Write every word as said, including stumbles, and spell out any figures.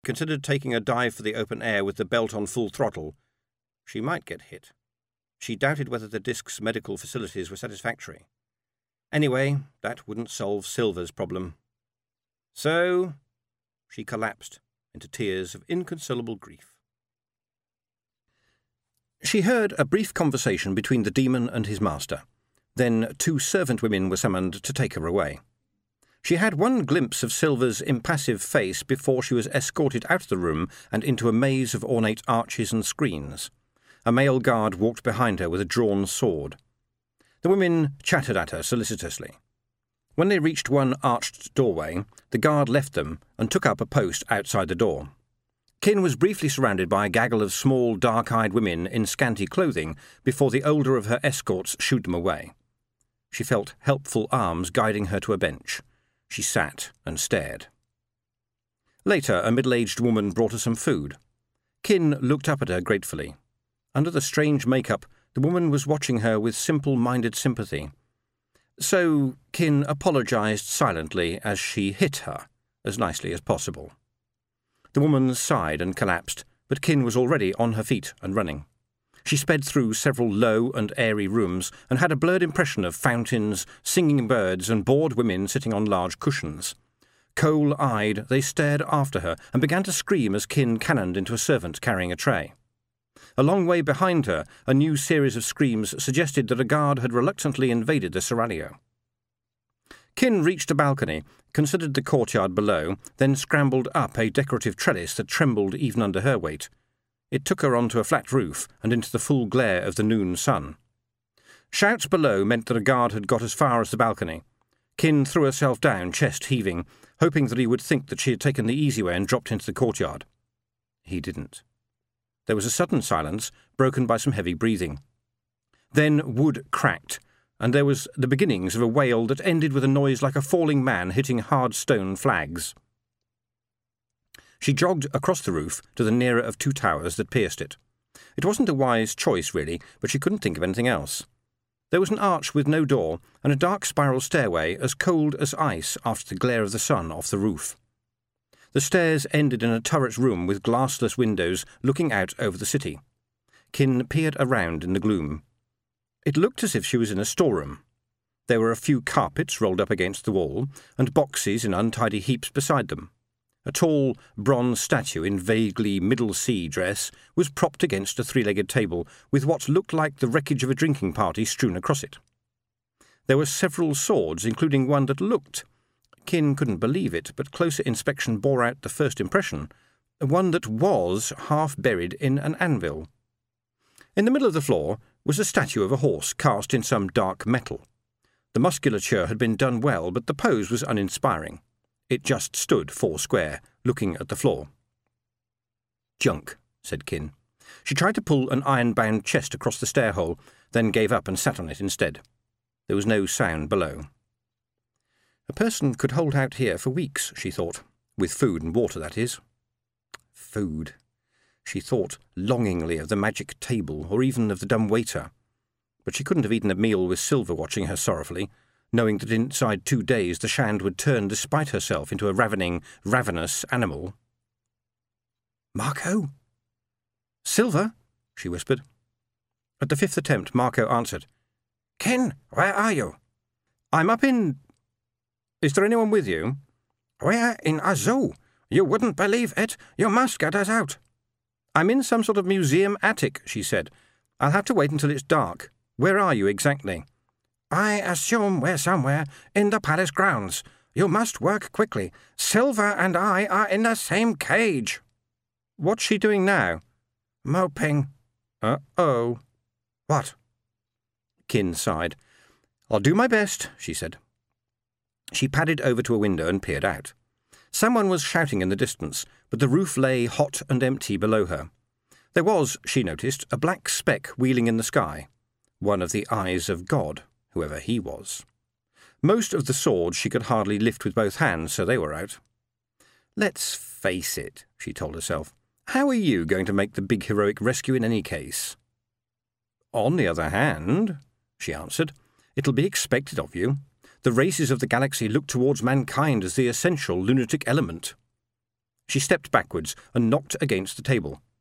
considered taking a dive for the open air with the belt on full throttle. She might get hit. She doubted whether the disk's medical facilities were satisfactory. Anyway, that wouldn't solve Silver's problem. So she collapsed into tears of inconsolable grief. She heard a brief conversation between the demon and his master. Then two servant women were summoned to take her away. She had one glimpse of Silver's impassive face before she was escorted out of the room and into a maze of ornate arches and screens. A male guard walked behind her with a drawn sword. The women chattered at her solicitously. When they reached one arched doorway, the guard left them and took up a post outside the door. Kin was briefly surrounded by a gaggle of small, dark-eyed women in scanty clothing before the older of her escorts shooed them away. She felt helpful arms guiding her to a bench. She sat and stared. Later, a middle-aged woman brought her some food. Kin looked up at her gratefully. Under the strange makeup, the woman was watching her with simple-minded sympathy. So Kin apologized silently as she hit her, as nicely as possible. The woman sighed and collapsed, but Kin was already on her feet and running. She sped through several low and airy rooms and had a blurred impression of fountains, singing birds, and bored women sitting on large cushions. Coal-eyed, they stared after her and began to scream as Kin cannoned into a servant carrying a tray. A long way behind her, a new series of screams suggested that a guard had reluctantly invaded the seraglio. Kin reached a balcony, considered the courtyard below, then scrambled up a decorative trellis that trembled even under her weight. It took her onto a flat roof and into the full glare of the noon sun. Shouts below meant that a guard had got as far as the balcony. Kin threw herself down, chest heaving, hoping that he would think that she had taken the easy way and dropped into the courtyard. He didn't. There was a sudden silence, broken by some heavy breathing. Then wood cracked, and there was the beginnings of a wail that ended with a noise like a falling man hitting hard stone flags. She jogged across the roof to the nearer of two towers that pierced it. It wasn't a wise choice, really, but she couldn't think of anything else. There was an arch with no door, and a dark spiral stairway as cold as ice after the glare of the sun off the roof. The stairs ended in a turret room with glassless windows looking out over the city. Kin peered around in the gloom. It looked as if she was in a storeroom. There were a few carpets rolled up against the wall, and boxes in untidy heaps beside them. A tall, bronze statue in vaguely middle-sea dress was propped against a three-legged table with what looked like the wreckage of a drinking party strewn across it. There were several swords, including one that looked— Kin couldn't believe it, but closer inspection bore out the first impression— one that was half buried in an anvil. In the middle of the floor was a statue of a horse cast in some dark metal. The musculature had been done well, but the pose was uninspiring. It just stood four square, looking at the floor. "Junk," said Kin. She tried to pull an iron-bound chest across the stairhole, then gave up and sat on it instead. There was no sound below. A person could hold out here for weeks, she thought. With food and water, that is. Food. She thought longingly of the magic table, or even of the dumb waiter. But she couldn't have eaten a meal with Silver watching her sorrowfully, knowing that inside two days the Shand would turn despite herself into a ravening, ravenous animal. "Marco?" "Silver?" she whispered. At the fifth attempt, Marco answered. "Kin, where are you?" "I'm up in— Is there anyone with you?" "We're in a zoo. You wouldn't believe it. You must get us out." "I'm in some sort of museum attic," she said. "I'll have to wait until it's dark. Where are you exactly?" "I assume we're somewhere in the palace grounds. You must work quickly. Silver and I are in the same cage." "What's she doing now?" "Moping." "Uh-oh." "What?" Kin sighed. "I'll do my best," she said. She padded over to a window and peered out. Someone was shouting in the distance, but the roof lay hot and empty below her. There was, she noticed, a black speck wheeling in the sky. One of the eyes of God, whoever he was. Most of the swords she could hardly lift with both hands, so they were out. "Let's face it," she told herself. "How are you going to make the big heroic rescue in any case?" "On the other hand," she answered, "it'll be expected of you. The races of the galaxy look towards mankind as the essential lunatic element." She stepped backwards and knocked against the table.